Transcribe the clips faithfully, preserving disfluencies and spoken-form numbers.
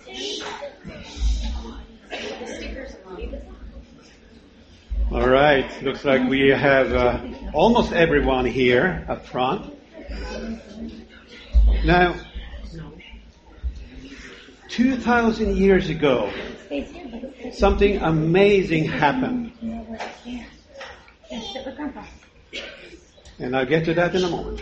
All right. Looks like we have uh, almost everyone here up front. Now, two thousand years ago, something amazing happened. And I'll get to that in a moment.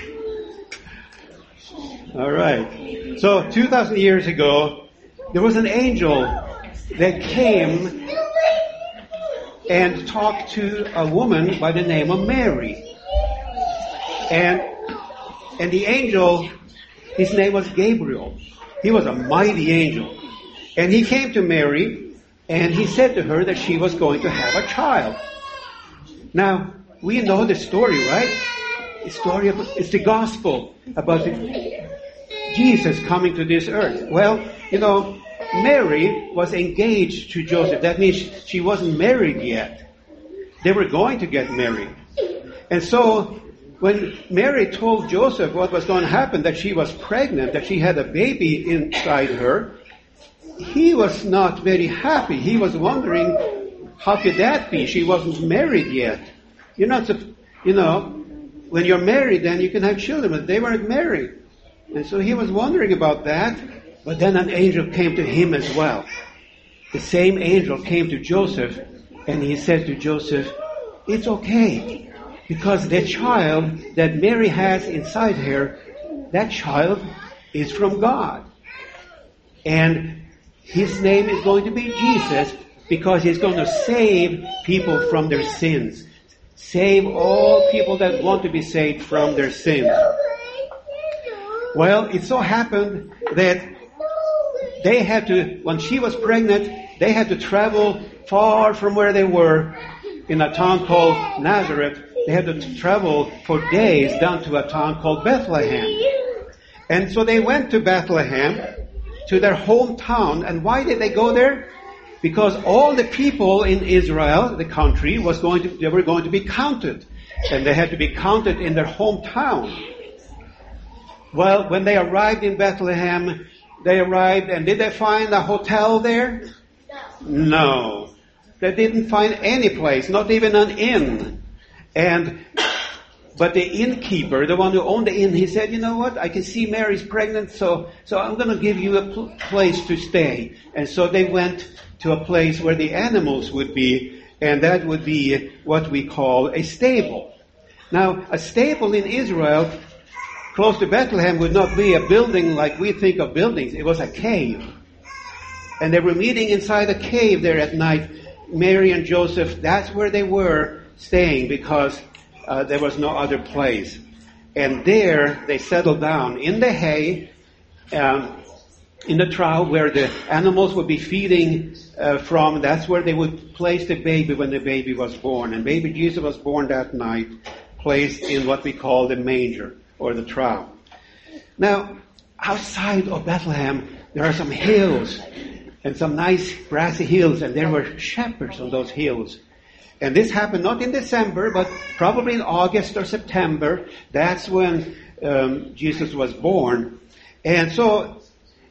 All right. So, two thousand years ago, there was an angel that came and talked to a woman by the name of Mary. And and the angel, his name was Gabriel. He was a mighty angel. And he came to Mary, and he said to her that she was going to have a child. Now, we know the story, right? The story of, it's the gospel about the, Jesus coming to this earth. Well, you know, Mary was engaged to Joseph. That means she wasn't married yet. They were going to get married. And so, when Mary told Joseph what was going to happen, that she was pregnant, that she had a baby inside her, he was not very happy. He was wondering, how could that be? She wasn't married yet. You're not, you know, when you're married, then you can have children, but they weren't married. And so he was wondering about that. But then an angel came to him as well. The same angel came to Joseph, and he said to Joseph, it's okay, because the child that Mary has inside her, that child is from God. And his name is going to be Jesus, because he's going to save people from their sins. Save all people that want to be saved from their sins. Well, it so happened that they had to, when she was pregnant, they had to travel far from where they were in a town called Nazareth. They had to travel for days down to a town called Bethlehem. And so they went to Bethlehem, to their hometown. And why did they go there? Because all the people in Israel, the country, was going to, they were going to be counted. And they had to be counted in their hometown. Well, when they arrived in Bethlehem, they arrived, and did they find a hotel there? No. They didn't find any place, not even an inn. And, but the innkeeper, the one who owned the inn, he said, you know what, I can see Mary's pregnant, so, so I'm going to give you a pl- place to stay. And so they went to a place where the animals would be, and that would be what we call a stable. Now, a stable in Israel, close to Bethlehem, would not be a building like we think of buildings. It was a cave. And they were meeting inside a cave there at night. Mary and Joseph, that's where they were staying, because uh, there was no other place. And there they settled down in the hay, um, in the trough where the animals would be feeding uh, from. That's where they would place the baby when the baby was born. And baby Jesus was born that night, placed in what we call the manger, or the trough. Now, outside of Bethlehem, there are some hills, and some nice grassy hills, and there were shepherds on those hills. And this happened not in December, but probably in August or September. That's when um, Jesus was born. And so,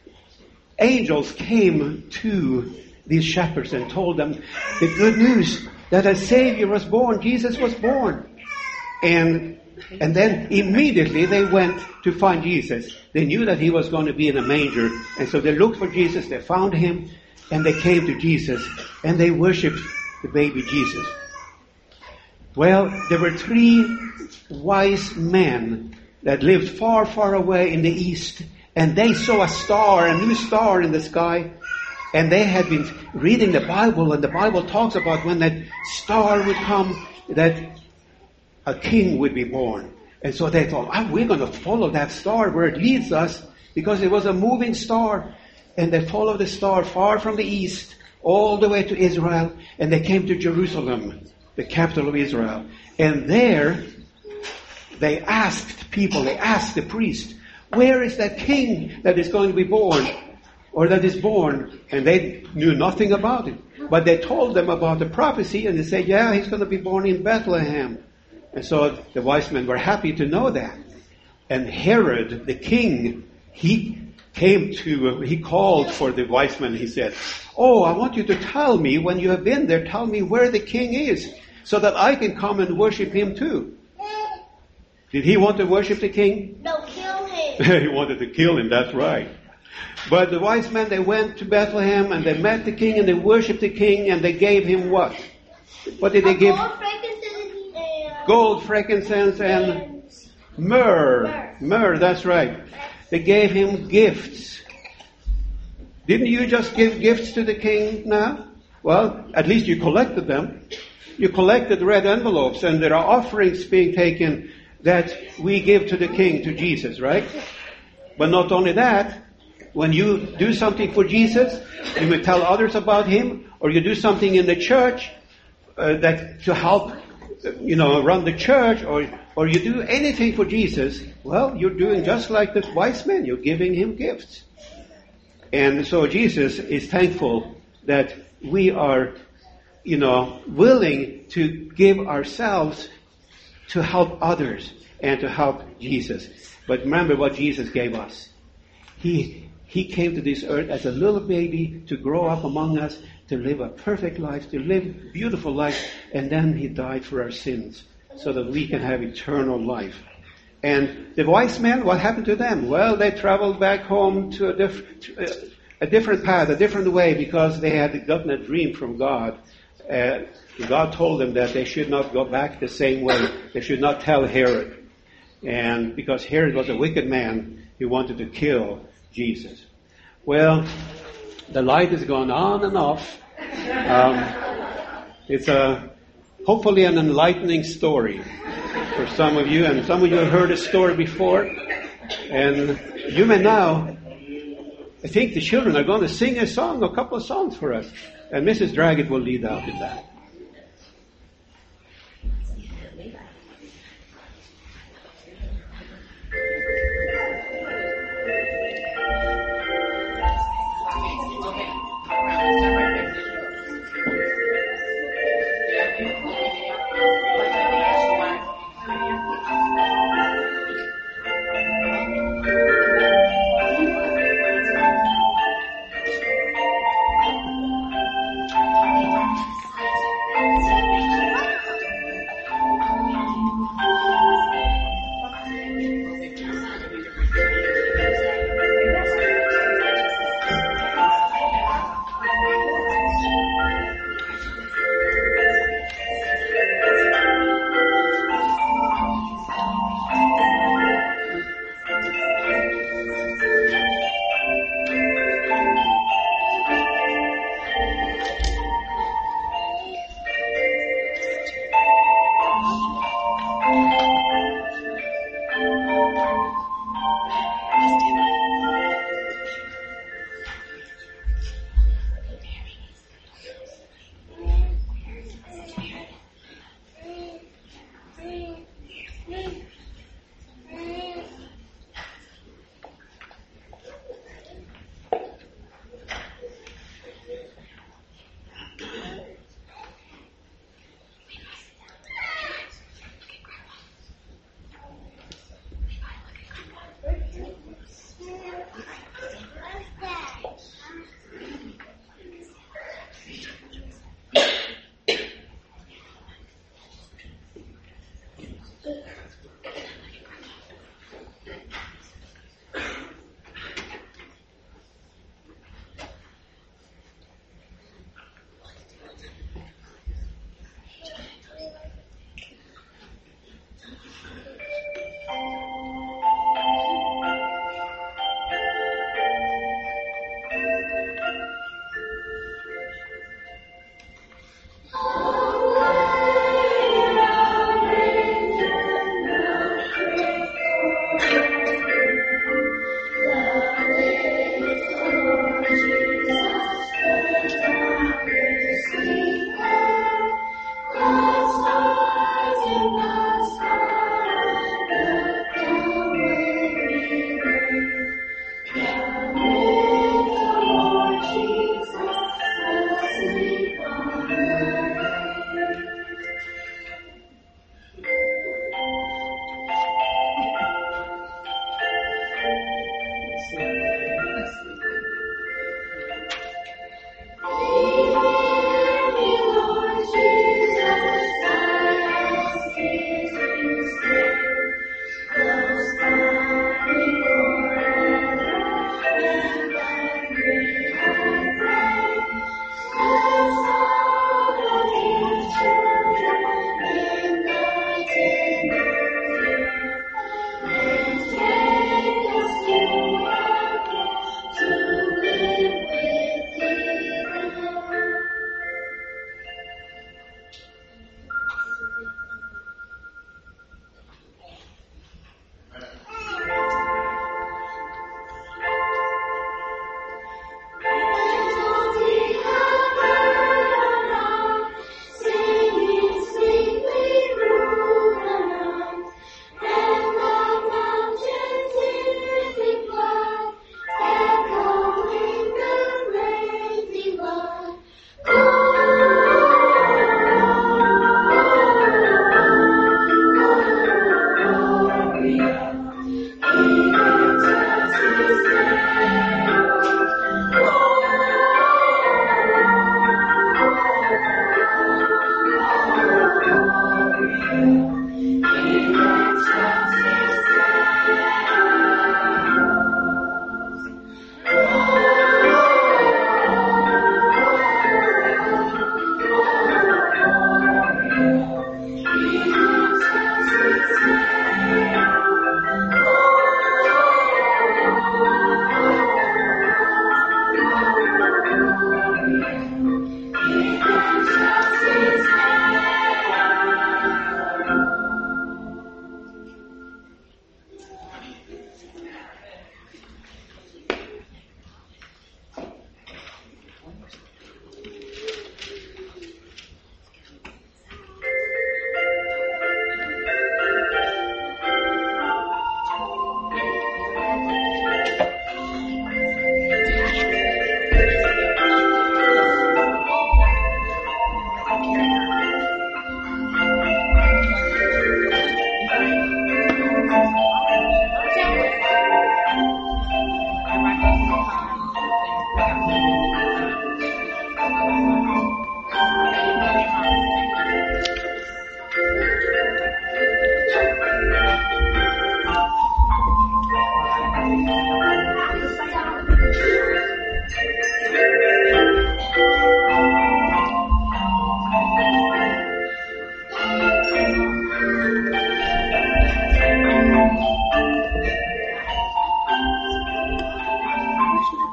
angels came to these shepherds and told them the good news that a Savior was born. Jesus was born. And And then immediately they went to find Jesus. They knew that he was going to be in a manger. And so they looked for Jesus, they found him, and they came to Jesus, and they worshipped the baby Jesus. Well, there were three wise men that lived far, far away in the east, and they saw a star, a new star in the sky, and they had been reading the Bible, and the Bible talks about when that star would come, that a king would be born. And so they thought, oh, we're going to follow that star where it leads us, because it was a moving star. And they followed the star far from the east, all the way to Israel, and they came to Jerusalem, the capital of Israel. And there, they asked people, they asked the priest, where is that king that is going to be born, or that is born? And they knew nothing about it. But they told them about the prophecy, and they said, yeah, he's going to be born in Bethlehem. And so the wise men were happy to know that. And Herod, the king, he came to, he called for the wise men. He said, "Oh, I want you to tell me when you have been there, tell me where the king is so that I can come and worship him too." Did he want to worship the king? No, kill him. He wanted to kill him, that's right. But the wise men, they went to Bethlehem and they met the king and they worshiped the king and they gave him what? What did they give? Gold, frankincense, and Gold, frankincense, and myrrh. Myrrh, that's right. They gave him gifts. Didn't you just give gifts to the king now? Well, at least you collected them. You collected red envelopes and there are offerings being taken that we give to the king, to Jesus, right? But not only that, when you do something for Jesus, you may tell others about him, or you do something in the church uh, that to help, you know, run the church, or or you do anything for Jesus, well, you're doing just like the wise men. You're giving him gifts. And so Jesus is thankful that we are, you know, willing to give ourselves to help others and to help Jesus. But remember what Jesus gave us. He He came to this earth as a little baby to grow up among us, to live a perfect life, to live beautiful life, and then he died for our sins so that we can have eternal life. And the wise men, what happened to them? Well, they traveled back home to a, diff- a different path, a different way, because they had gotten a dream from God. Uh, God told them that they should not go back the same way. They should not tell Herod. And because Herod was a wicked man, he wanted to kill Jesus. Well, the light has gone on and off. Um, it's a hopefully an enlightening story for some of you, and some of you have heard this story before. And you may now, I think the children are going to sing a song, a couple of songs for us, and Missus Draggett will lead out in that.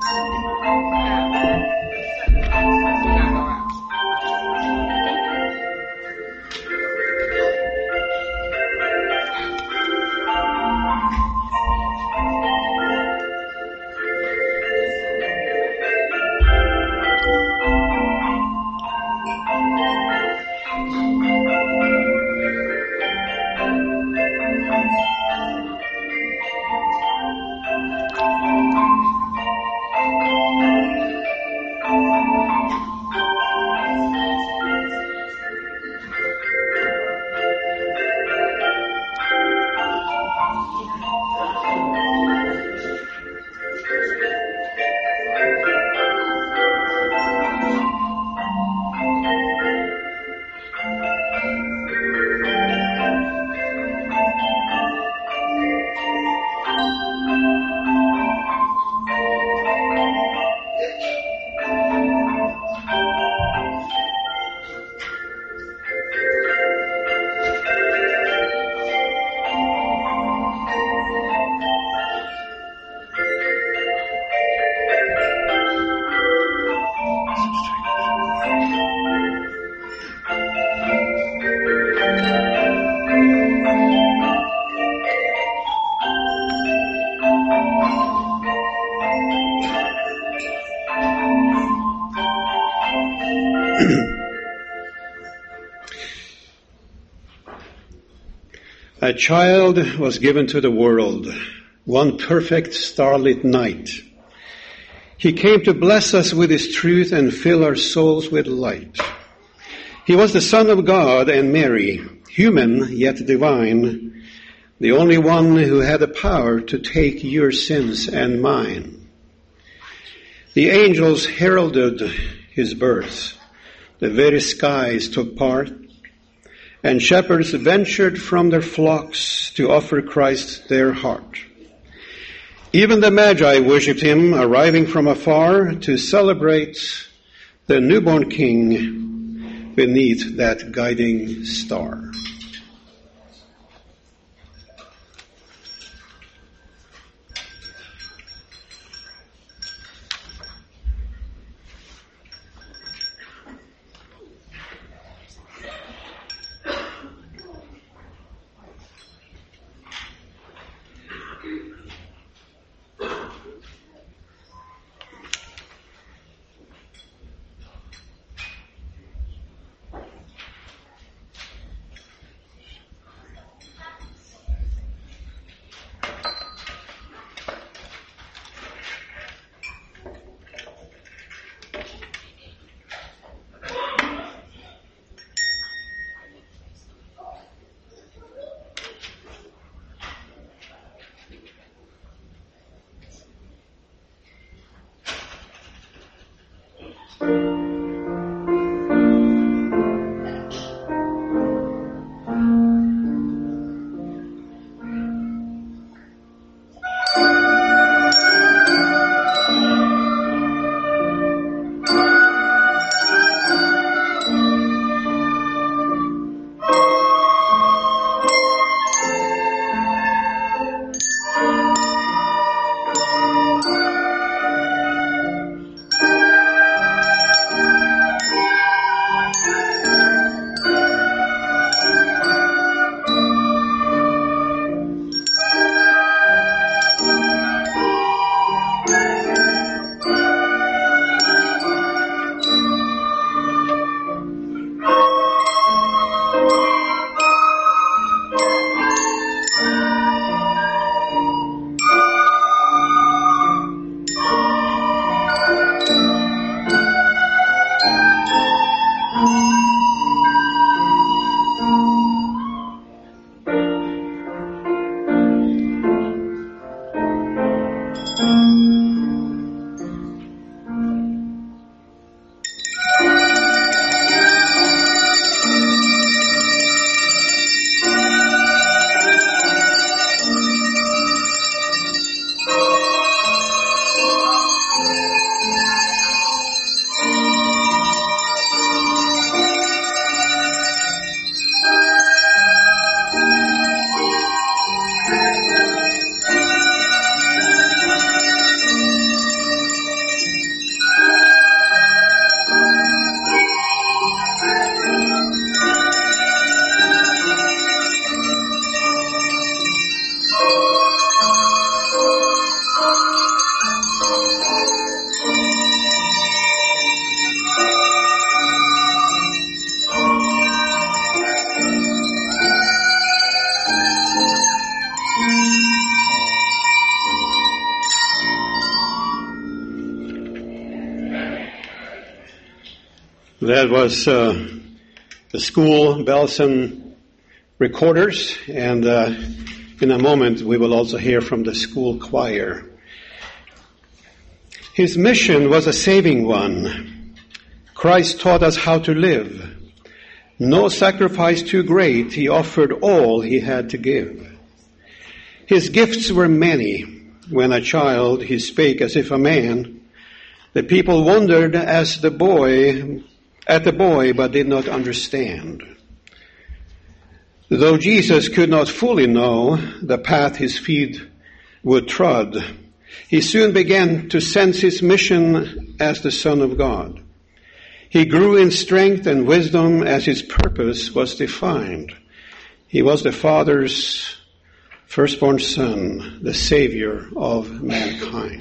A child was given to the world, one perfect starlit night. He came to bless us with his truth and fill our souls with light. He was the Son of God and Mary, human yet divine, the only one who had the power to take your sins and mine. The angels heralded his birth. The very skies took part, and shepherds ventured from their flocks to offer Christ their heart. Even the Magi worshipped him, arriving from afar to celebrate the newborn King beneath that guiding star. That was uh, the school bells and recorders, and uh, in a moment we will also hear from the school choir. His mission was a saving one. Christ taught us how to live. No sacrifice too great, he offered all he had to give. His gifts were many. When a child, he spake as if a man. The people wondered as the boy, at the boy, but did not understand. Though Jesus could not fully know the path his feet would trod, he soon began to sense his mission as the Son of God. He grew in strength and wisdom as his purpose was defined. He was the Father's firstborn Son, the Savior of mankind.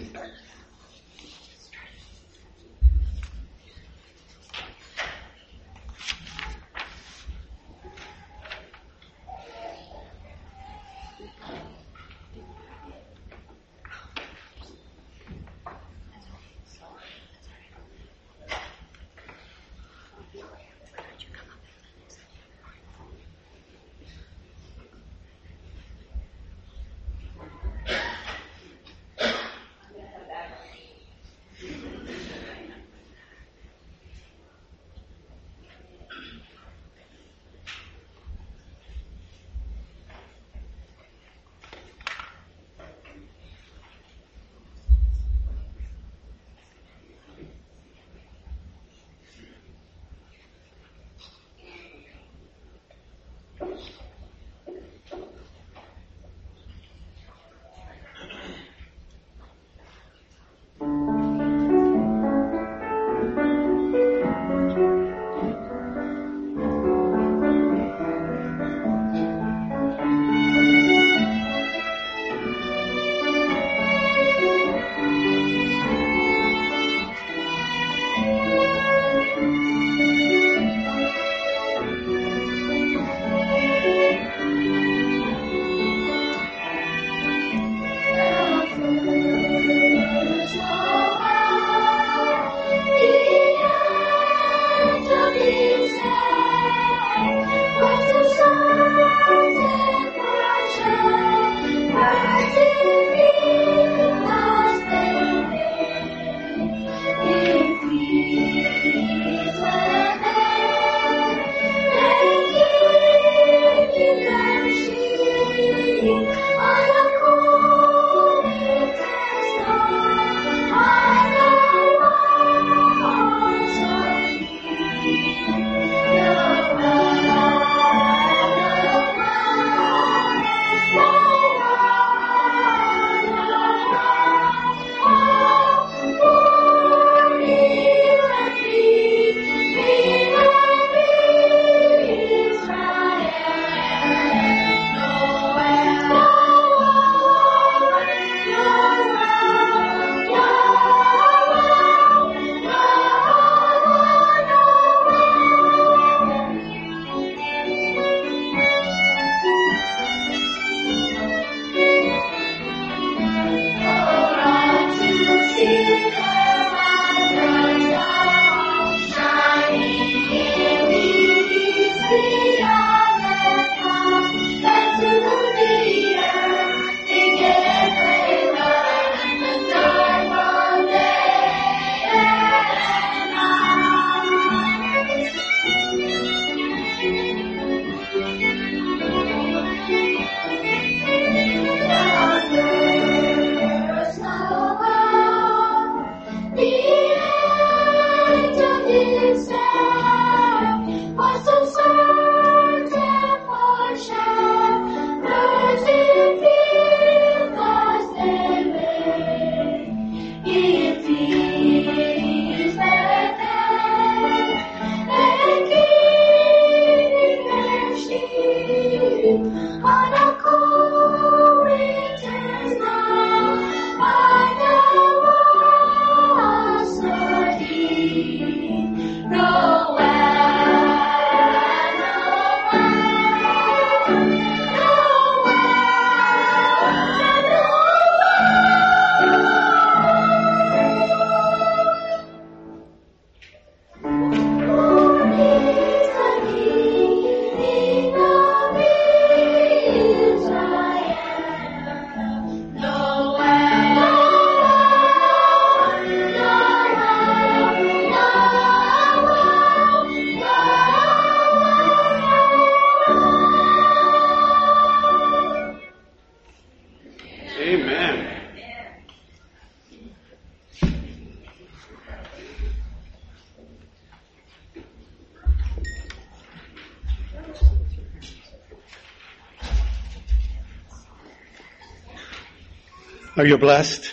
Are you blessed?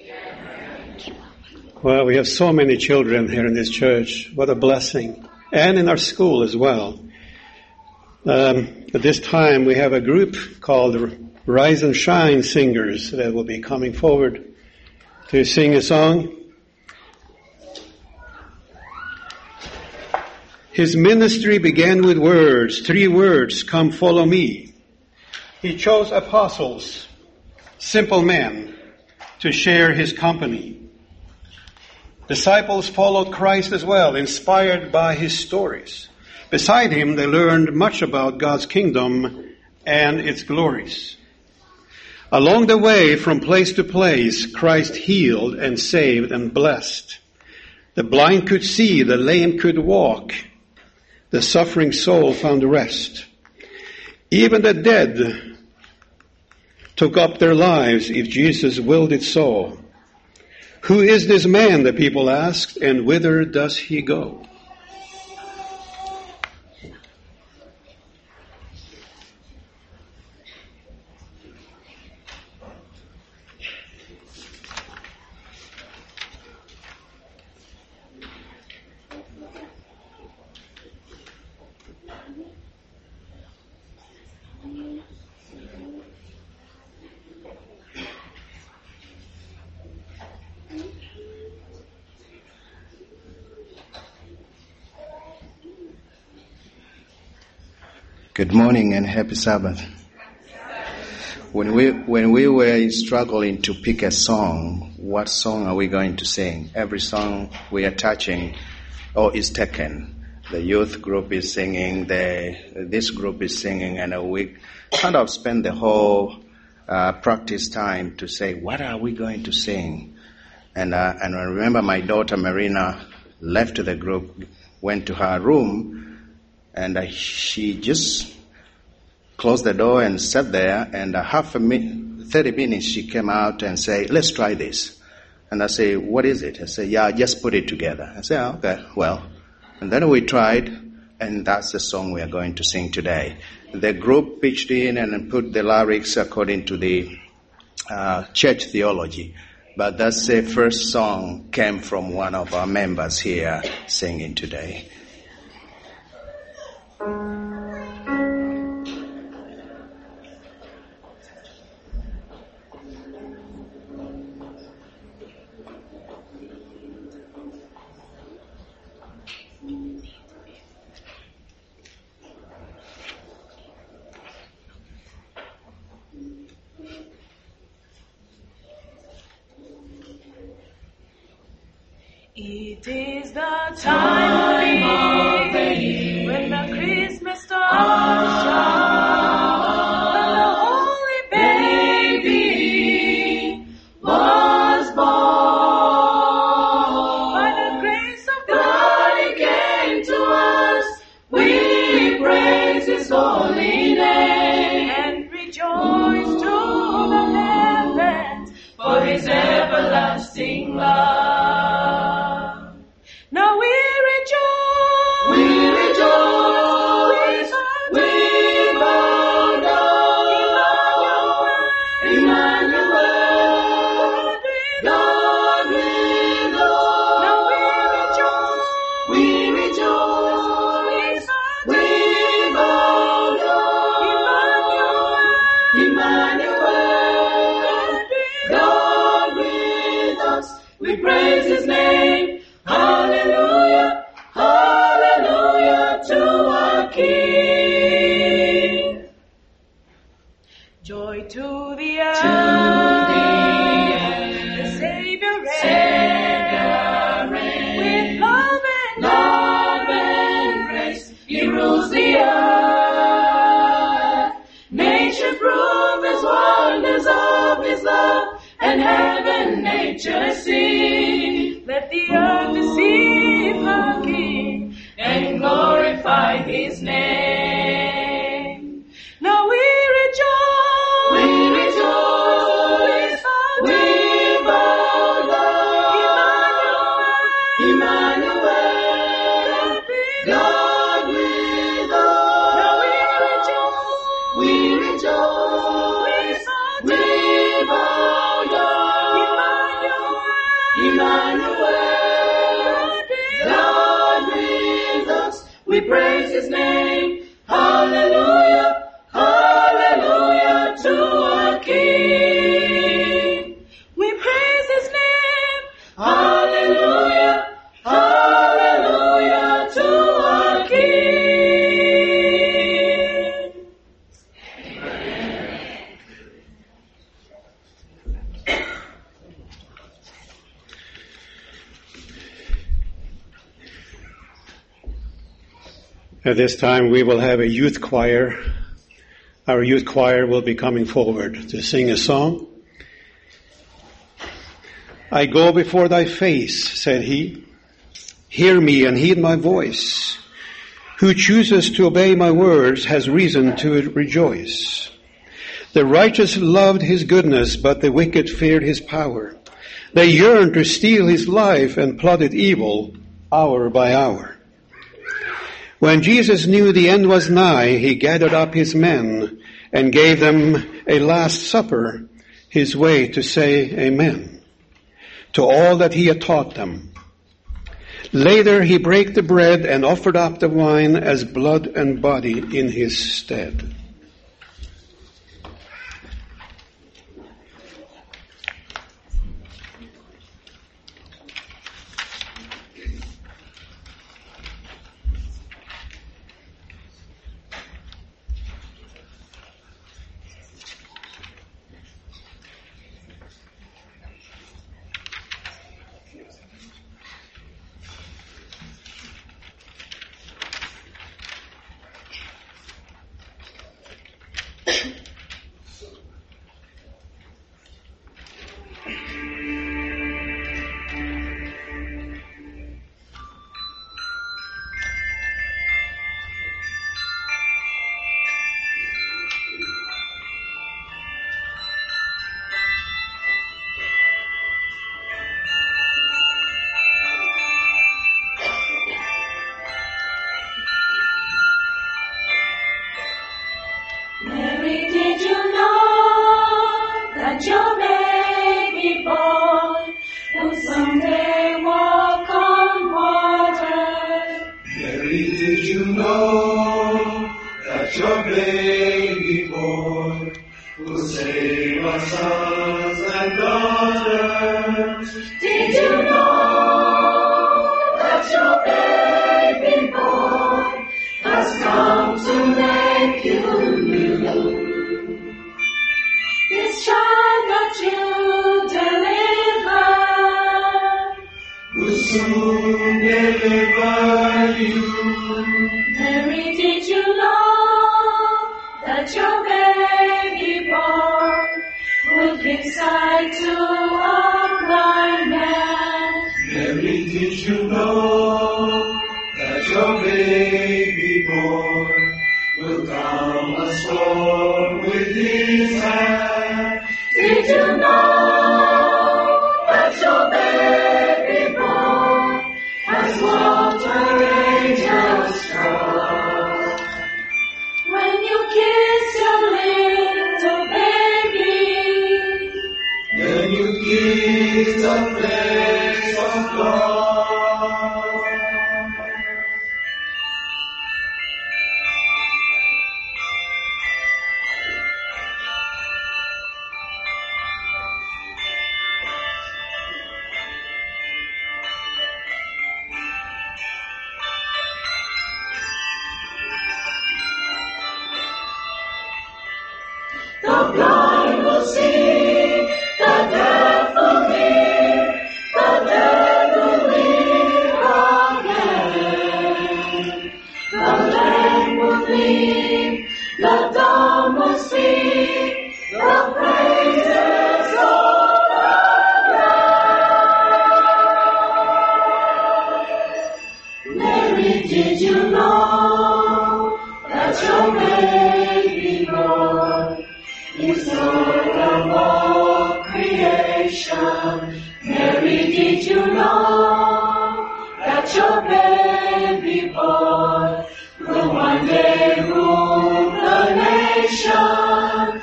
Well, we have so many children here in this church. What a blessing. And in our school as well. Um, at this time, we have a group called Rise and Shine Singers that will be coming forward to sing a song. His ministry began with words, three words, come follow me. He chose apostles, simple men, to share his company. Disciples followed Christ as well, inspired by his stories. Beside him, they learned much about God's kingdom and its glories. Along the way, from place to place, Christ healed and saved and blessed. The blind could see, the lame could walk. The suffering soul found rest. Even the dead took up their lives if Jesus willed it so. Who is this man, the people asked, and whither does he go? Good morning and happy Sabbath. When we when we were struggling to pick a song, what song are we going to sing? Every song we are touching or is taken. The youth group is singing, the this group is singing, and we kind of spend the whole uh, practice time to say, what are we going to sing? And uh, and I remember my daughter Marina left the group, went to her room. And uh, she just closed the door and sat there, and uh, half a minute, thirty minutes she came out and said, let's try this. And I say, what is it? I say, yeah, just put it together. I say, oh, okay, well. And then we tried, and that's the song we are going to sing today. The group pitched in and put the lyrics according to the uh, church theology. But that's the first song came from one of our members here singing today. It is the time of the year when the Christmas stars shine, when the holy baby was born. By the grace of God he came to us, we praise his holy name and rejoice to the heavens for his everlasting love. Now we rejoice, we rejoice, we bow down, Emmanuel, God with us. Now we rejoice, we rejoice, we bow down, Emmanuel, God with us. We praise his name. Hallelujah, hallelujah to our King. Joy to the earth, to the, earth. The Savior reigns, with love and, love and grace, he rules the earth. Nature proves his wonders of his love, and heaven nature sing. Let the earth receive her King and glorify his name. Now we rejoice, we rejoice, we bow down, Emmanuel, God with us. Now we rejoice, we rejoice, we bow down. Emmanuel, God with us, we praise His name. Hallelujah, hallelujah to our King. We praise His name. Hallelujah, hallelujah to our King. At this time, we will have a youth choir. Our youth choir will be coming forward to sing a song. I go before thy face, said he. Hear me and heed my voice. Who chooses to obey my words has reason to rejoice. The righteous loved his goodness, but the wicked feared his power. They yearned to steal his life and plotted evil hour by hour. When Jesus knew the end was nigh, he gathered up his men and gave them a last supper, his way to say amen to all that he had taught them. Later he brake the bread and offered up the wine as blood and body in his stead.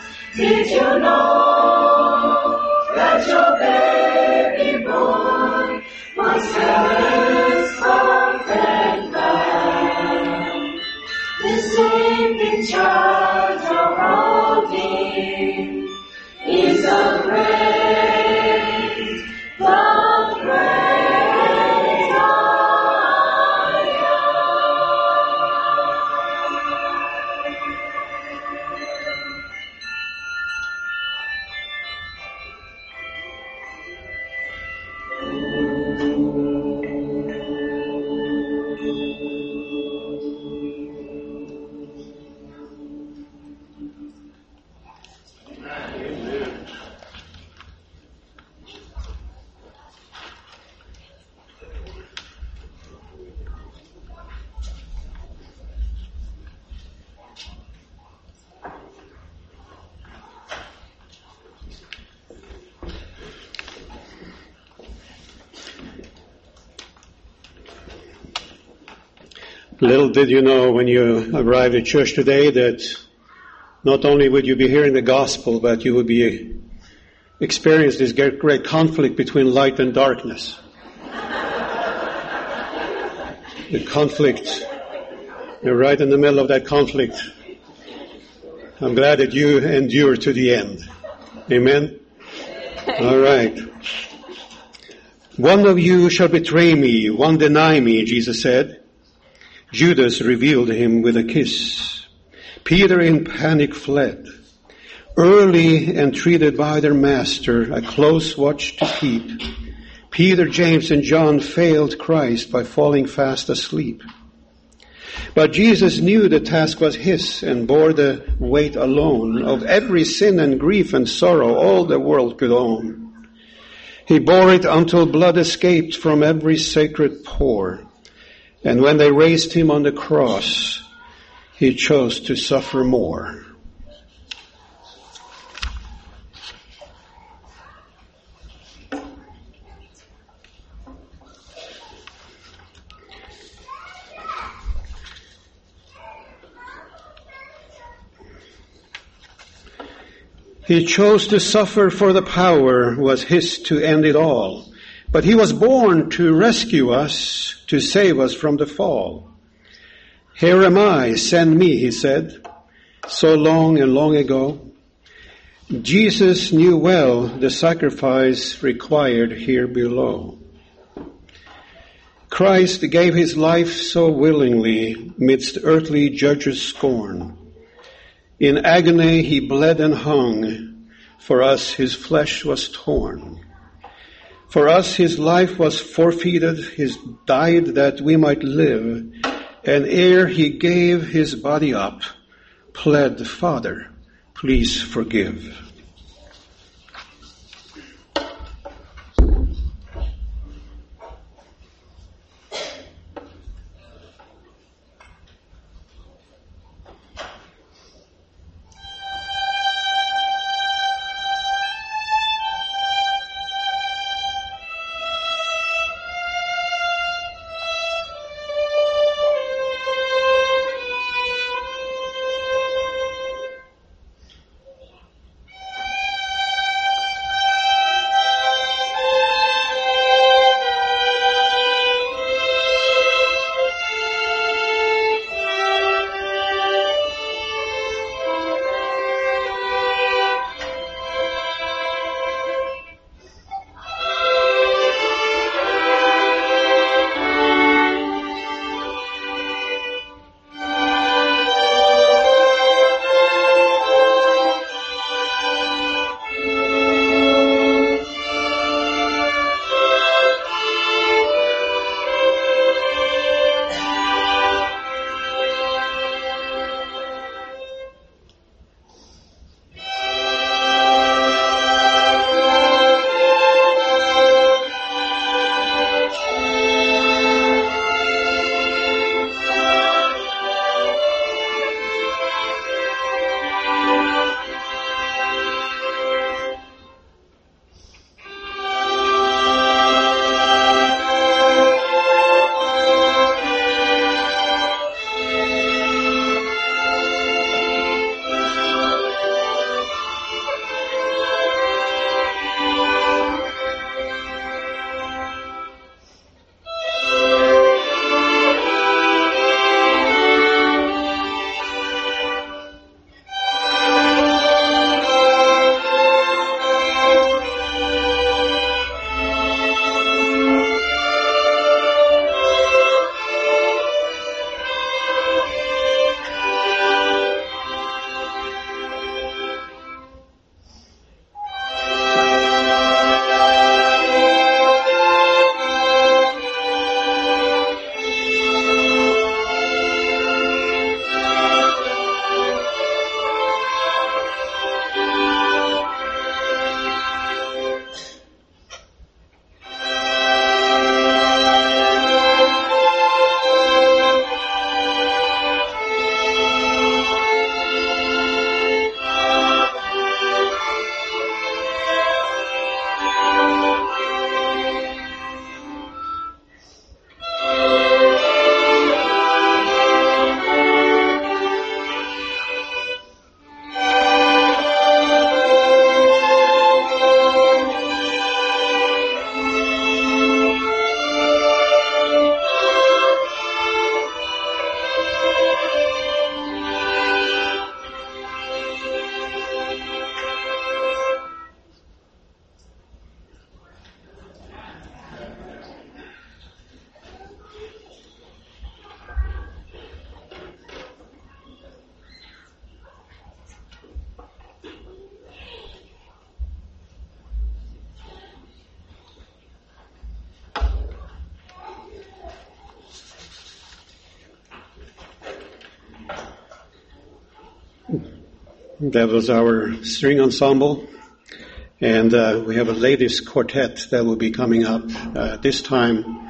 Did you know that your baby boy Little did you know when you arrived at church today that not only would you be hearing the gospel, but you would be experience this great conflict between light and darkness. The conflict, you're right in the middle of that conflict. I'm glad that you endure to the end. Amen? All right. One of you shall betray me, one deny me, Jesus said. Judas revealed him with a kiss. Peter in panic fled. Early entreated by their master, a close watch to keep, Peter, James, and John failed Christ by falling fast asleep. But Jesus knew the task was his and bore the weight alone of every sin and grief and sorrow all the world could own. He bore it until blood escaped from every sacred pore. And when they raised him on the cross, he chose to suffer more. He chose to suffer, for the power was his to end it all. But he was born to rescue us, to save us from the fall. Here am I, send me, he said, so long and long ago. Jesus knew well the sacrifice required here below. Christ gave his life so willingly midst earthly judges' scorn. In agony he bled and hung, for us his flesh was torn. For us his life was forfeited, he died that we might live, and ere he gave his body up, pled, Father, please forgive. That was our string ensemble. And uh, we have a ladies quartet that will be coming up uh, this time.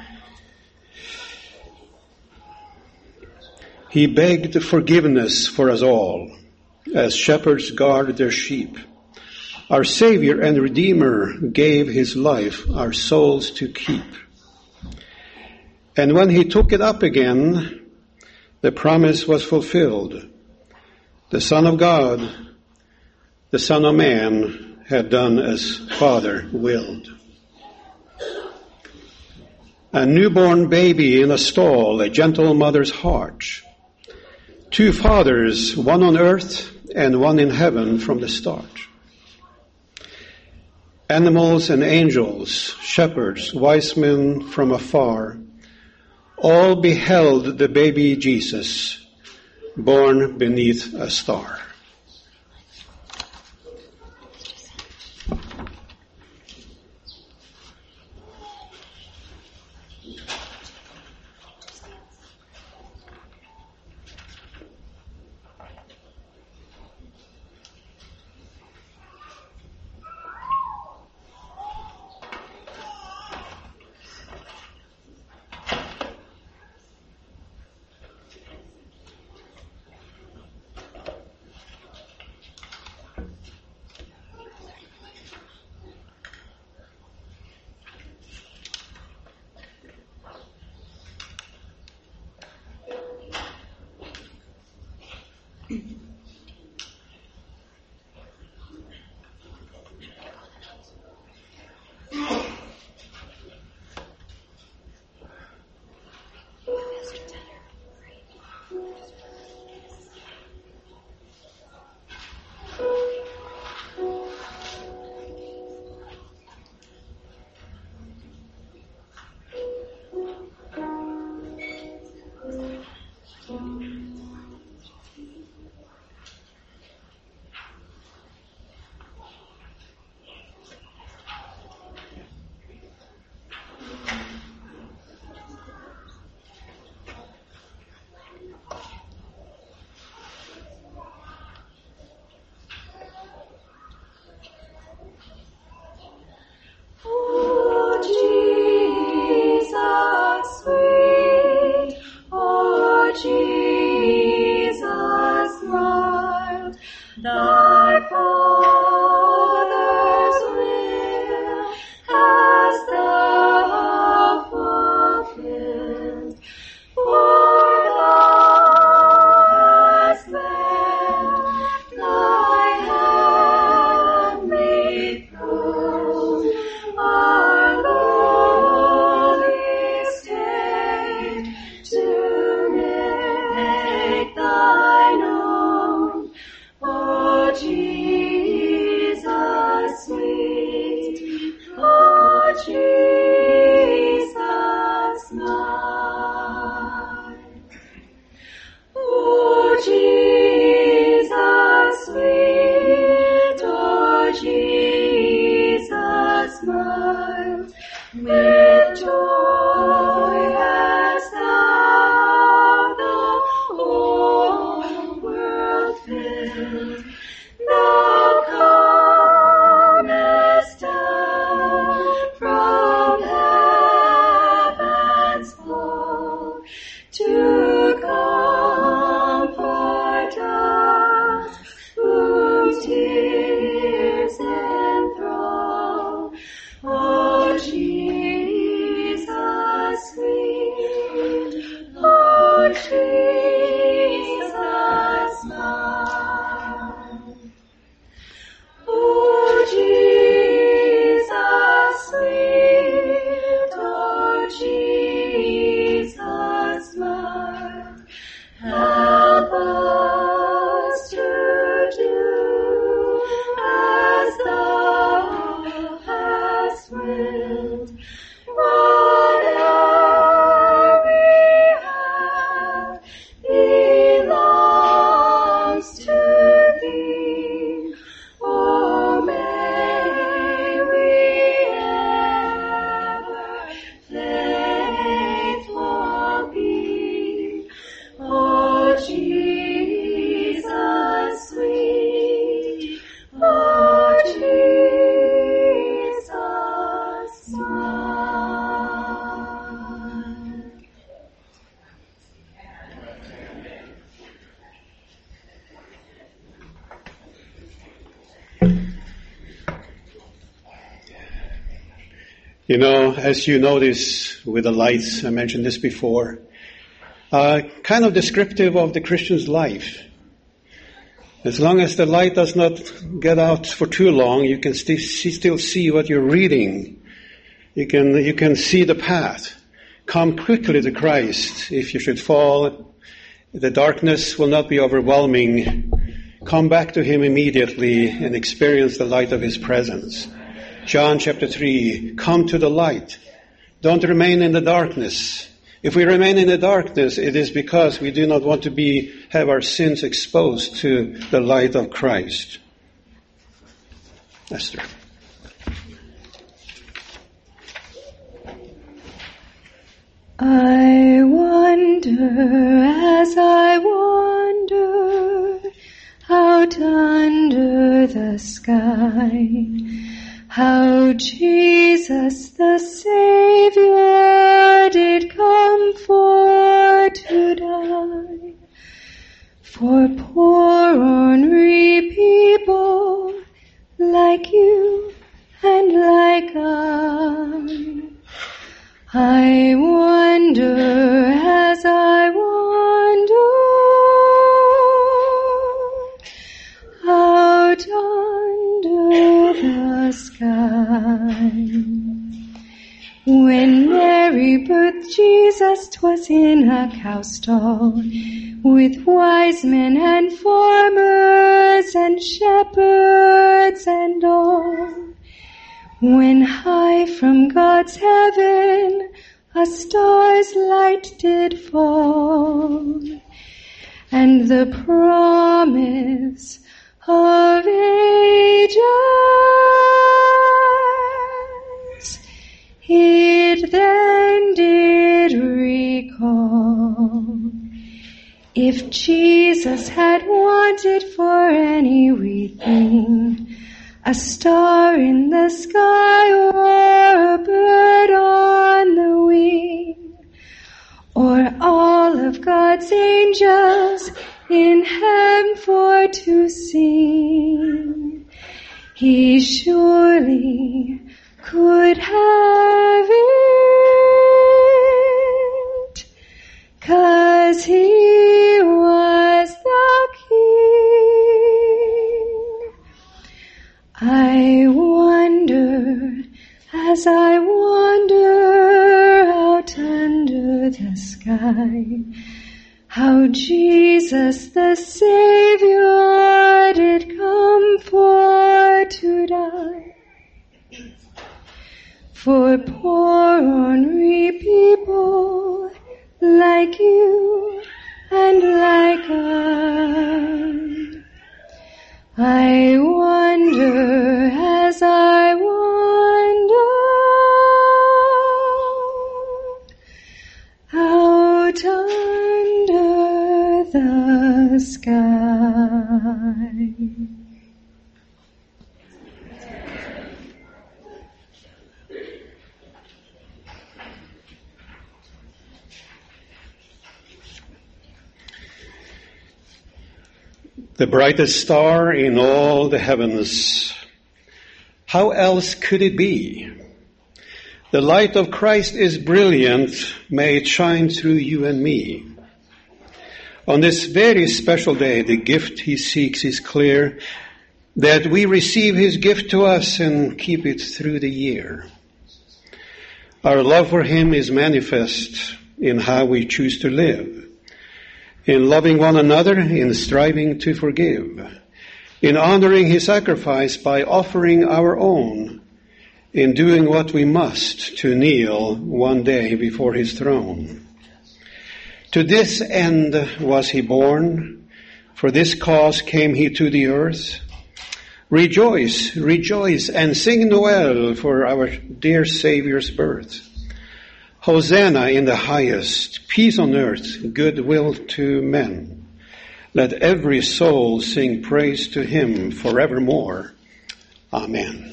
He begged forgiveness for us all, as shepherds guard their sheep. Our Savior and Redeemer gave his life our souls to keep. And when he took it up again, the promise was fulfilled. The Son of God, the Son of Man, had done as Father willed. A newborn baby in a stall, a gentle mother's heart. Two fathers, one on earth and one in heaven from the start. Animals and angels, shepherds, wise men from afar, all beheld the baby Jesus, born beneath a star. You know, as you notice with the lights, I mentioned this before, uh, kind of descriptive of the Christian's life. As long as the light does not get out for too long, you can st- still see what you're reading. You can, you can see the path. Come quickly to Christ. If you should fall, the darkness will not be overwhelming. Come back to Him immediately and experience the light of His presence. John chapter three, come to the light. Don't remain in the darkness. If we remain in the darkness, it is because we do not want to be, have our sins exposed to the light of Christ. Esther. I wonder as I wander out under the sky, how Jesus the Savior did come for to die, for poor ornery people like you and like I. I wonder as I wander out under the sky. When Mary birthed Jesus, 'twas in a cow stall, with wise men and farmers and shepherds and all. When high from God's heaven a star's light did fall, and the promise of ages it then did recall. If Jesus had wanted for anything, a star in the sky or a bird on the wing, or all of God's angels in heaven for to sing, He surely could have it, 'cause He was the King. I wonder as I wander out under the sky, how Jesus the Savior did come for to die, for poor ornery people like you and like I. I wonder as I wander out under the sky. The brightest star in all the heavens. How else could it be? The light of Christ is brilliant. May it shine through you and me. On this very special day, the gift He seeks is clear, that we receive His gift to us and keep it through the year. Our love for Him is manifest in how we choose to live, in loving one another, in striving to forgive, in honoring His sacrifice by offering our own, in doing what we must to kneel one day before His throne. To this end was He born, for this cause came He to the earth. Rejoice, rejoice, and sing Noel for our dear Savior's birth. Hosanna in the highest, peace on earth, goodwill to men. Let every soul sing praise to Him forevermore. Amen.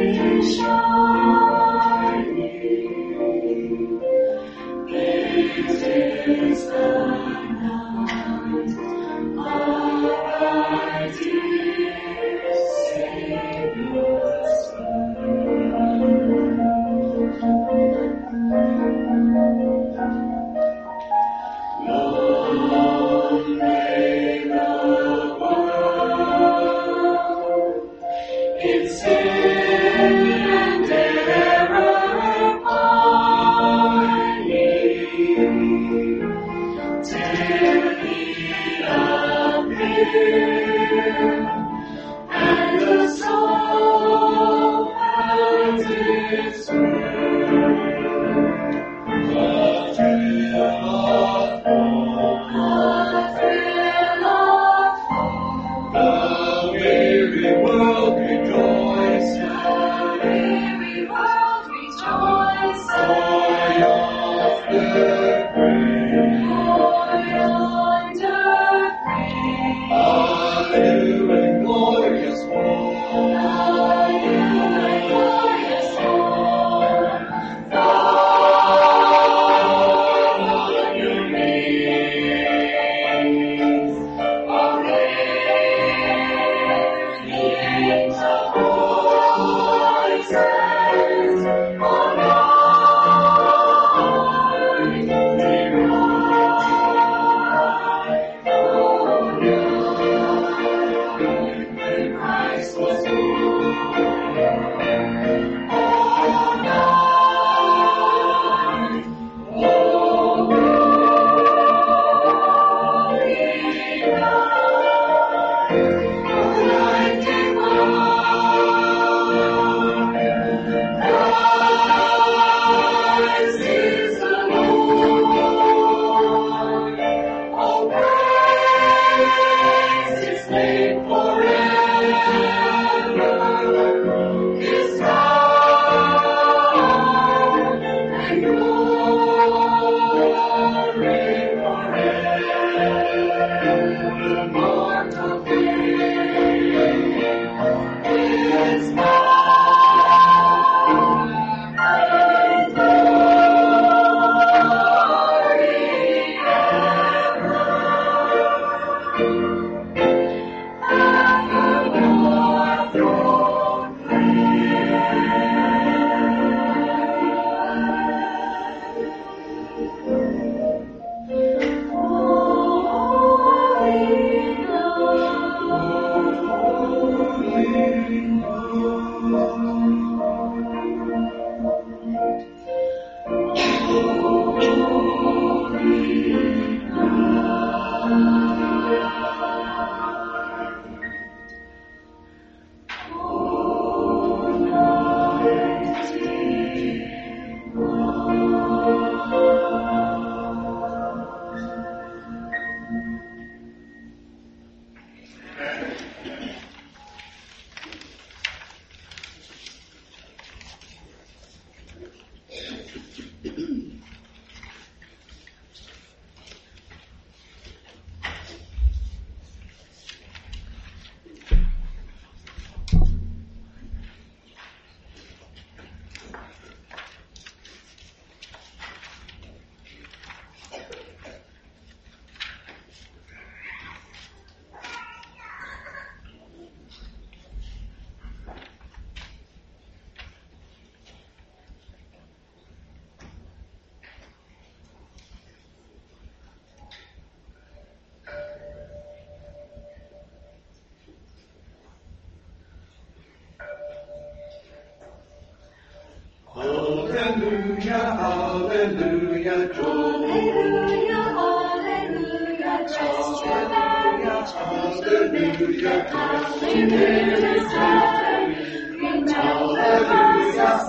Hallelujah, hallelujah, Hallelujah, hallelujah, just you hallelujah, hallelujah, hallelujah, hallelujah, tell the verse of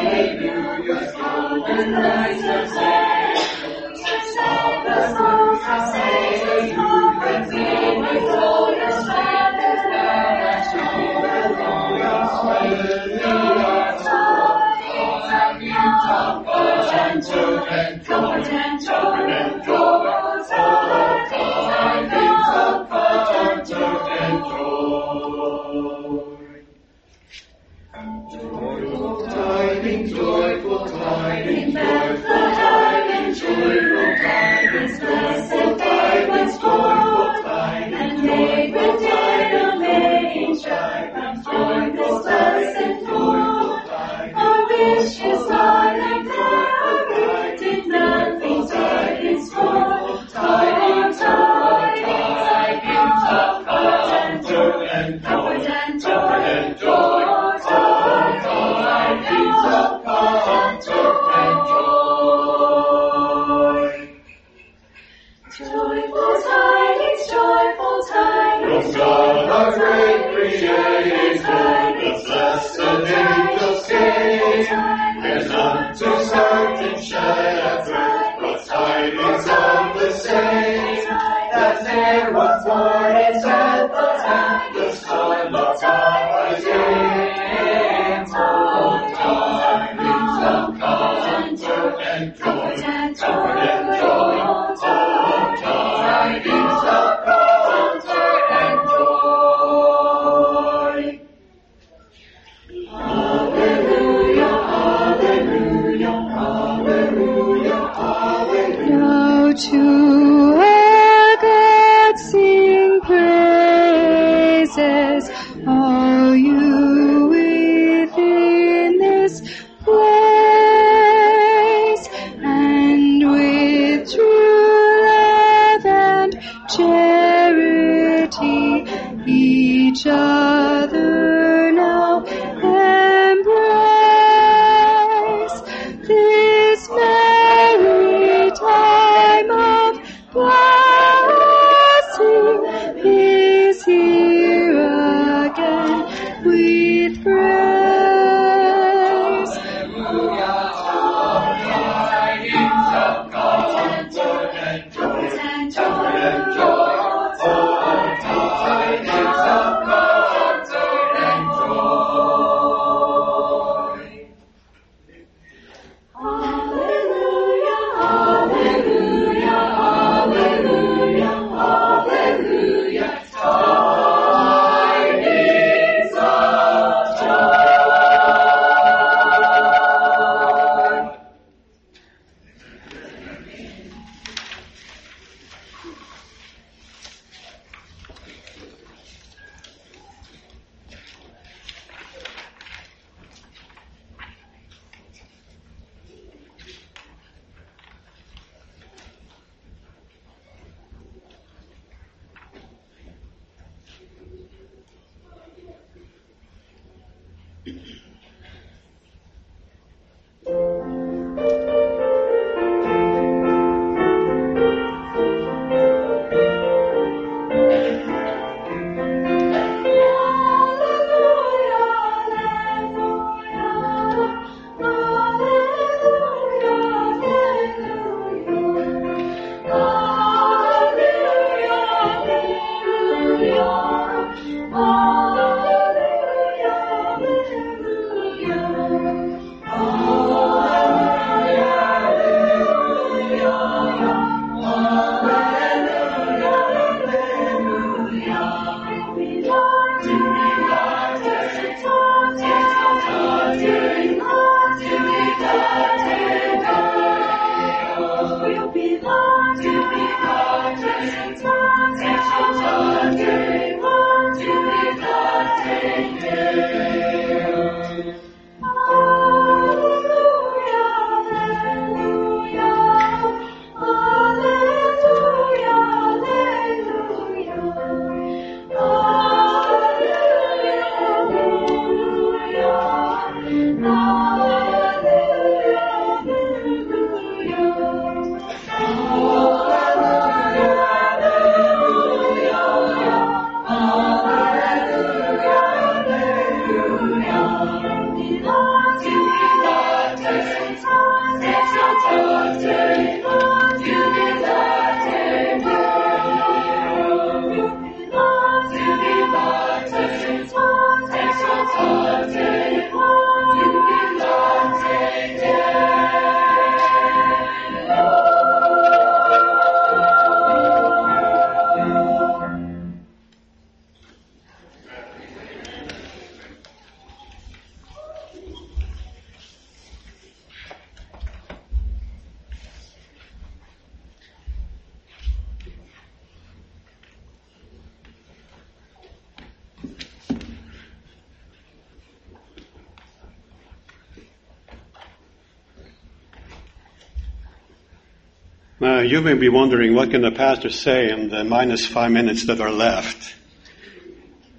Savior was born and rise of Savior, tell the songs of Savior, and sing with glorious feathers, and show the glorious hallelujah. Gentle and go, gentle and go, gentle and go. and comfort and joy, and joy, joy, tidings of comfort and joy. Joyful tidings, joyful tidings, from God our great Creator, the blessed angels sing, and unto certain shepherds brought tidings of the saints, that there was born in Bethlehem the Son of God by day. Oh, tidings of comfort and joy, comfort and joy. Oh, tidings of comfort and joy. Hallelujah, hallelujah, hallelujah, hallelujah. Now to our God sing praises, all you within this place, and with true love and charity each other now embrace. This merry time of blessing is here again with praise. Tidings of comfort and joy, and joy, and joy. Oh, tidings of comfort and joy. Hallelujah, hallelujah, hallelujah, hallelujah. Tidings of joy. Uh, you may be wondering, what can the pastor say in the minus five minutes that are left?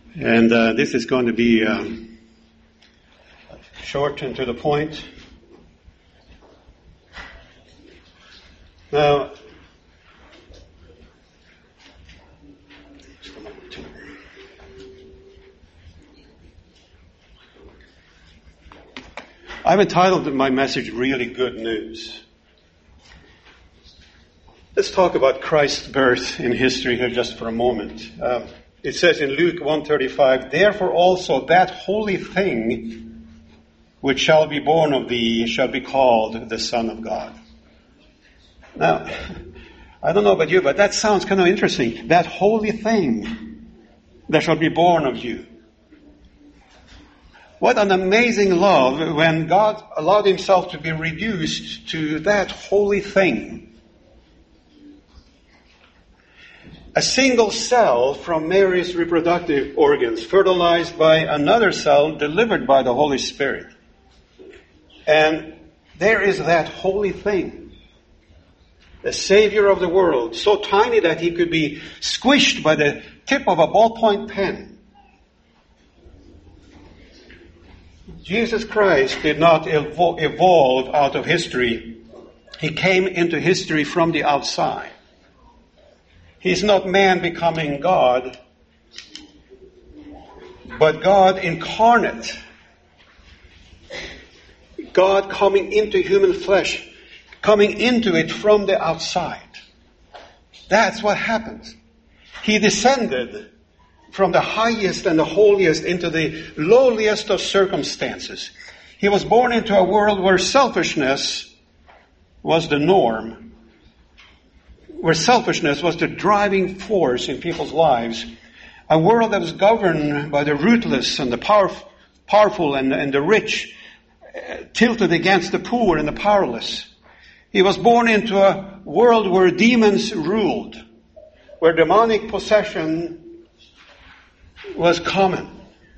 And uh, this is going to be um, short and to the point. Now, I've entitled my message, Really Good News. Let's talk about Christ's birth in history here just for a moment. Uh, it says in Luke one thirty-five, therefore also that holy thing which shall be born of thee shall be called the Son of God. Now, I don't know about you, but that sounds kind of interesting. That holy thing that shall be born of you. What an amazing love when God allowed himself to be reduced to that holy thing. A single cell from Mary's reproductive organs, fertilized by another cell delivered by the Holy Spirit. And there is that holy thing. The Savior of the world, so tiny that he could be squished by the tip of a ballpoint pen. Jesus Christ did not evo- evolve out of history. He came into history from the outside. He's not man becoming God, but God incarnate. God coming into human flesh, coming into it from the outside. That's what happened. He descended from the highest and the holiest into the lowliest of circumstances. He was born into a world where selfishness was the norm, where selfishness was the driving force in people's lives, a world that was governed by the ruthless and the power, powerful and, and the rich, uh, tilted against the poor and the powerless. He was born into a world where demons ruled, where demonic possession was common.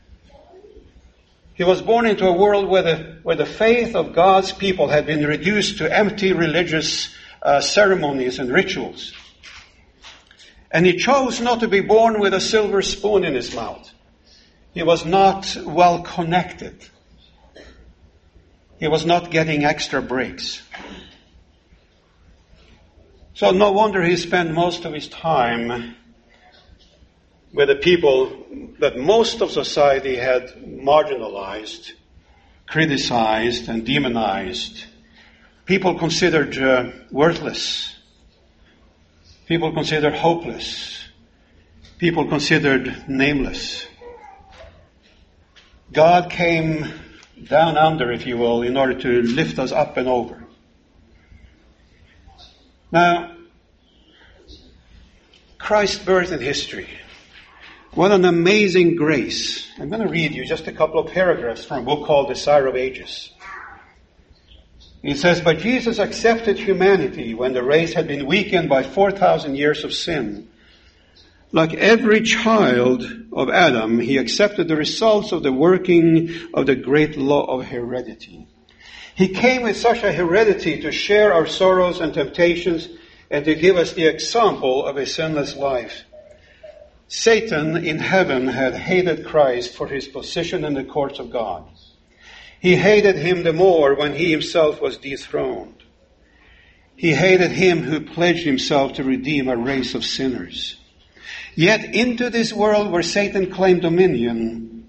He was born into a world where the, where the faith of God's people had been reduced to empty religious uh, ceremonies and rituals. And he chose not to be born with a silver spoon in his mouth. He was not well connected. He was not getting extra breaks. So no wonder he spent most of his time with the people that most of society had marginalized, criticized, and demonized. People considered uh, worthless. People considered hopeless. People considered nameless. God came down under, if you will, in order to lift us up and over. Now, Christ's birth in history. What an amazing grace. I'm going to read you just a couple of paragraphs from a book called Desire of Ages. It says, but Jesus accepted humanity when the race had been weakened by four thousand years of sin. Like every child of Adam, he accepted the results of the working of the great law of heredity. He came with such a heredity to share our sorrows and temptations and to give us the example of a sinless life. Satan in heaven had hated Christ for his position in the courts of God. He hated him the more when he himself was dethroned. He hated him who pledged himself to redeem a race of sinners. Yet into this world where Satan claimed dominion,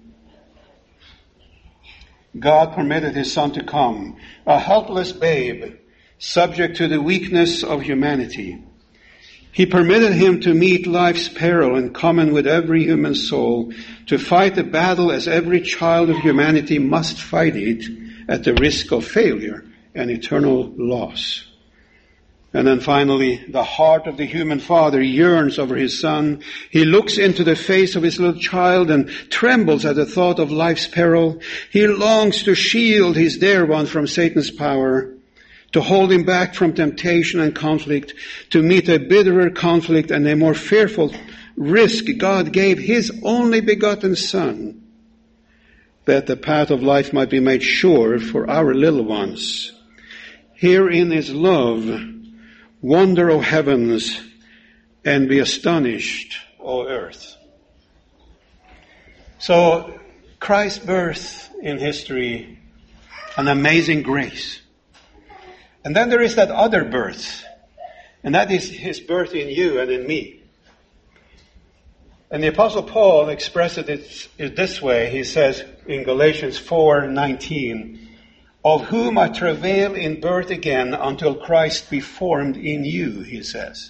God permitted his Son to come, a helpless babe, subject to the weakness of humanity. He permitted him to meet life's peril in common with every human soul, to fight the battle as every child of humanity must fight it at the risk of failure and eternal loss. And then finally, the heart of the human father yearns over his son. He looks into the face of his little child and trembles at the thought of life's peril. He longs to shield his dear one from Satan's power, to hold him back from temptation and conflict, to meet a bitterer conflict and a more fearful risk. God gave his only begotten Son, that the path of life might be made sure for our little ones. Herein is love. Wonder, O heavens, and be astonished, O earth. So, Christ's birth in history, an amazing grace. And then there is that other birth, and that is his birth in you and in me. And the Apostle Paul expressed it this way. He says in Galatians four nineteen, of whom I travail in birth again until Christ be formed in you, he says.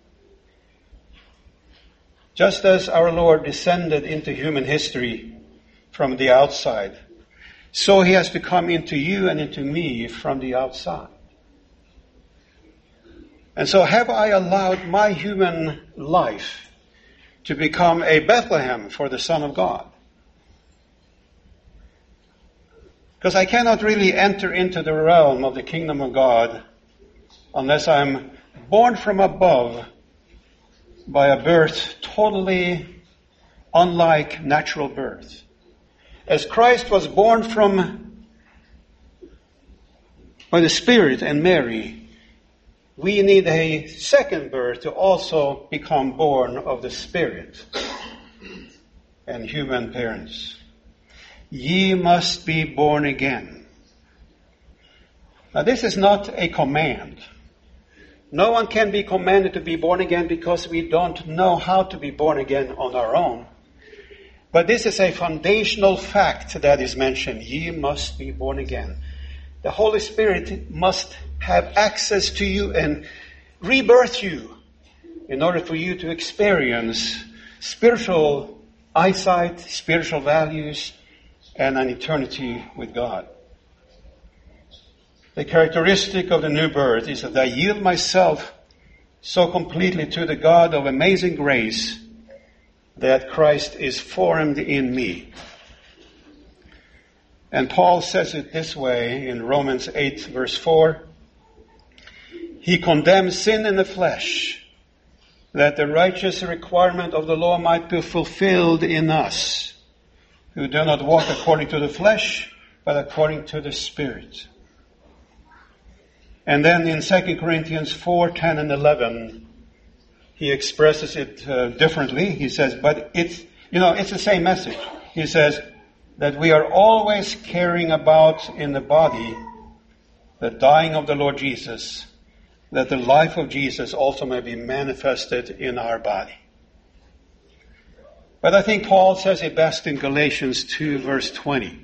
Just as our Lord descended into human history from the outside, so he has to come into you and into me from the outside. And so have I allowed my human life to become a Bethlehem for the Son of God? Because I cannot really enter into the realm of the kingdom of God unless I'm born from above by a birth totally unlike natural birth. As Christ was born from by the Spirit and Mary, we need a second birth to also become born of the Spirit and human parents. Ye must be born again. Now this is not a command. No one can be commanded to be born again because we don't know how to be born again on our own. But this is a foundational fact that is mentioned. Ye must be born again. The Holy Spirit must have access to you and rebirth you in order for you to experience spiritual eyesight, spiritual values, and an eternity with God. The characteristic of the new birth is that I yield myself so completely to the God of amazing grace that Christ is formed in me. And Paul says it this way in Romans eight verse four. He condemns sin in the flesh, that the righteous requirement of the law might be fulfilled in us, who do not walk according to the flesh, but according to the Spirit. And then in Second Corinthians four, ten and eleven, he expresses it uh, differently. He says, but it's, you know, it's the same message. He says that we are always carrying about in the body the dying of the Lord Jesus, that the life of Jesus also may be manifested in our body. But I think Paul says it best in Galatians two verse twenty.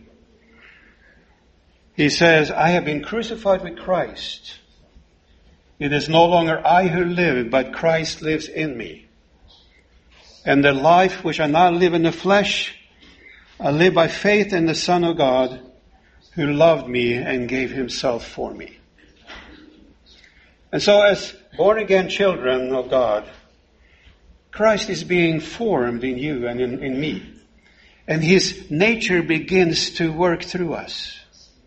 He says, I have been crucified with Christ. It is no longer I who live, but Christ lives in me. And the life which I now live in the flesh, I live by faith in the Son of God, who loved me and gave himself for me. And so as born-again children of God, Christ is being formed in you and in, in me. And his nature begins to work through us.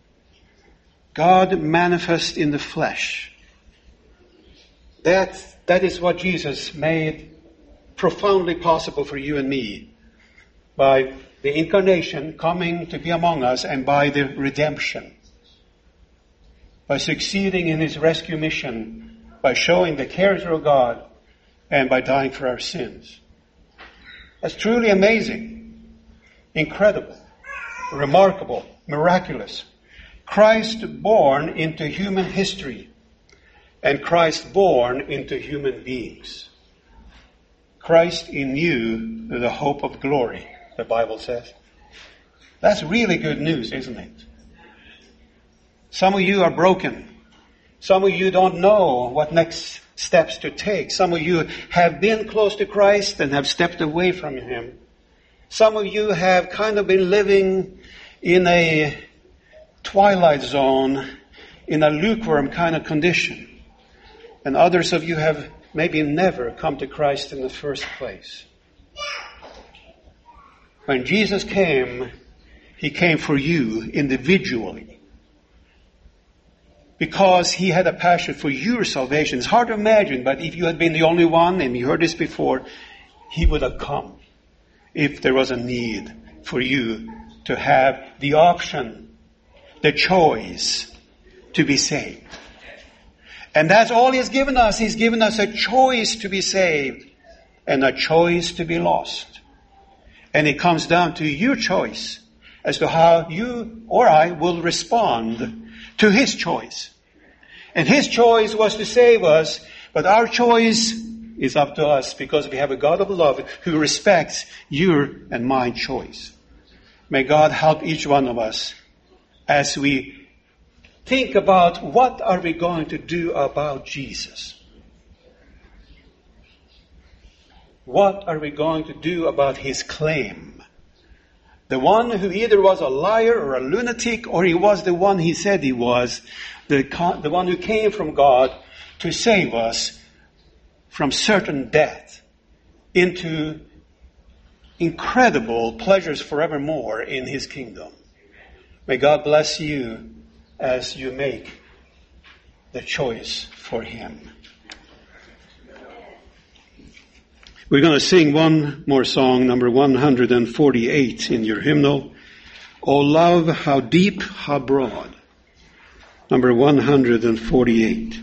God manifests in the flesh. That, that is what Jesus made profoundly possible for you and me by the incarnation coming to be among us and by the redemption. By succeeding in his rescue mission, by showing the character of God, and by dying for our sins. That's truly amazing, incredible, remarkable, miraculous. Christ born into human history, and Christ born into human beings. Christ in you, the hope of glory, the Bible says. That's really good news, isn't it? Some of you are broken. Some of you don't know what next steps to take. Some of you have been close to Christ and have stepped away from him. Some of you have kind of been living in a twilight zone, in a lukewarm kind of condition. And others of you have maybe never come to Christ in the first place. When Jesus came, he came for you individually. Because he had a passion for your salvation. It's hard to imagine, but if you had been the only one, and you heard this before, he would have come if there was a need for you to have the option, the choice to be saved. And that's all he's given us. He's given us a choice to be saved and a choice to be lost. And it comes down to your choice as to how you or I will respond to His choice. And His choice was to save us, but our choice is up to us because we have a God of love who respects your and my choice. May God help each one of us as we think about what are we going to do about Jesus. What are we going to do about His claim? The one who either was a liar or a lunatic, or he was the one he said he was, the, the one who came from God to save us from certain death into incredible pleasures forevermore in His kingdom. May God bless you as you make the choice for Him. We're going to sing one more song, number one hundred forty-eight in your hymnal. O love, how deep, how broad. Number one hundred forty-eight.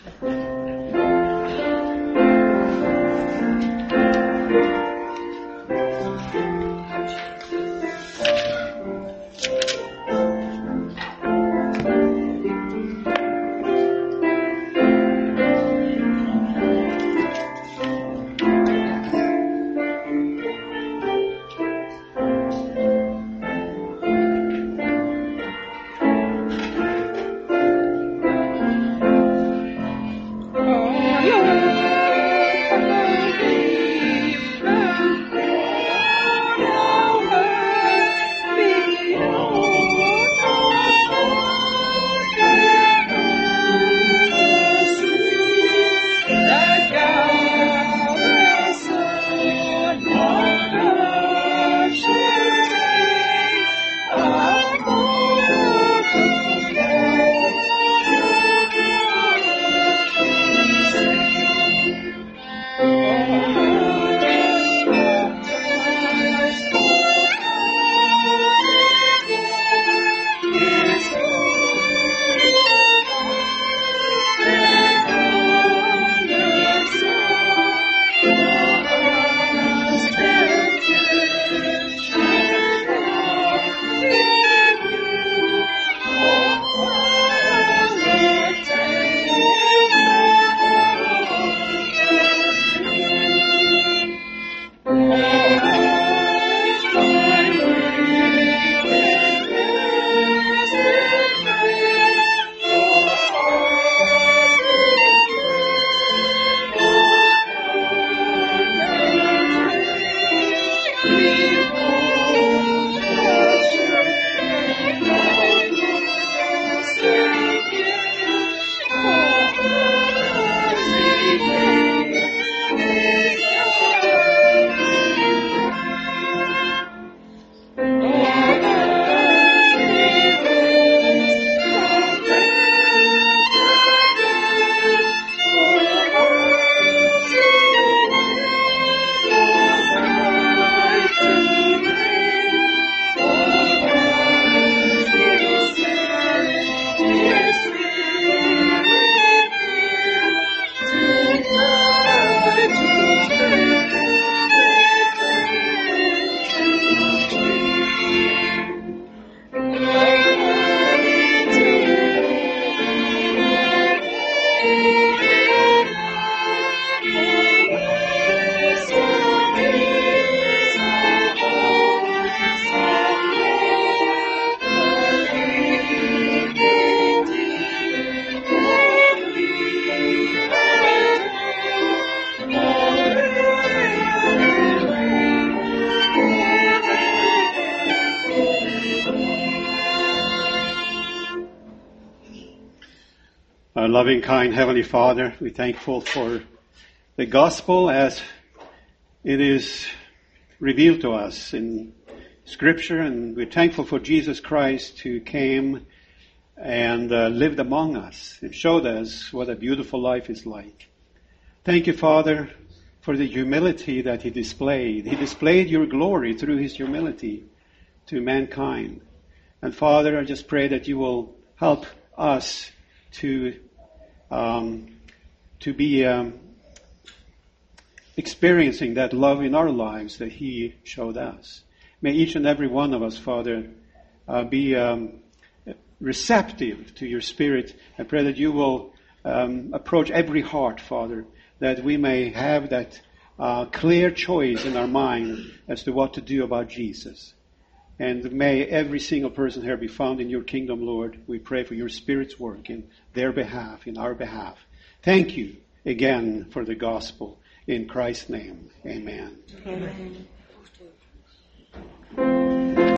Our loving, kind Heavenly Father, we're thankful for the gospel as it is revealed to us in Scripture, and we're thankful for Jesus Christ who came and uh, lived among us and showed us what a beautiful life is like. Thank you, Father, for the humility that He displayed. He displayed your glory through His humility to mankind. And Father, I just pray that you will help us to um, to be um, experiencing that love in our lives that He showed us. May each and every one of us, Father, uh, be um, receptive to your Spirit. I pray that you will um, approach every heart, Father, that we may have that uh, clear choice in our mind as to what to do about Jesus. And may every single person here be found in your kingdom, Lord. We pray for your Spirit's work in their behalf, in our behalf. Thank you again for the gospel. In Christ's name, amen. Amen.